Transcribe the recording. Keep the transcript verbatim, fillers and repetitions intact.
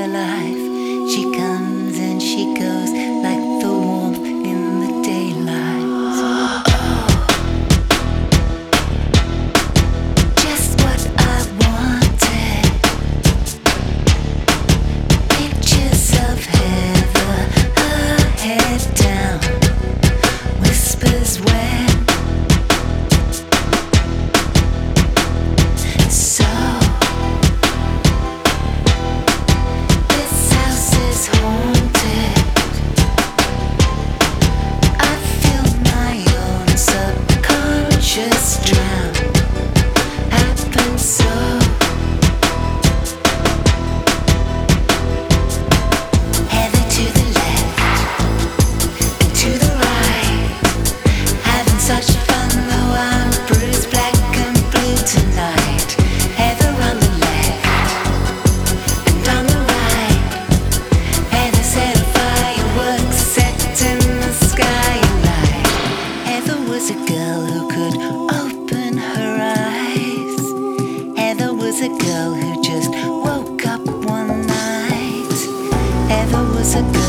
her life. She comes and she goes like the warmth in the daylight. Just what I wanted. Pictures of Heather, her head down, whispers when. So this house is haunted. I feel my own subconscious drown. Happens so. Heather to the left and to the right, having such fun though I'm bruised black and blue tonight. Heather on the left and on the right. Heather set a fireworks set in the sky at night. Heather was a girl who could open her eyes. Heather was a girl who just woke up one night. Heather was a girl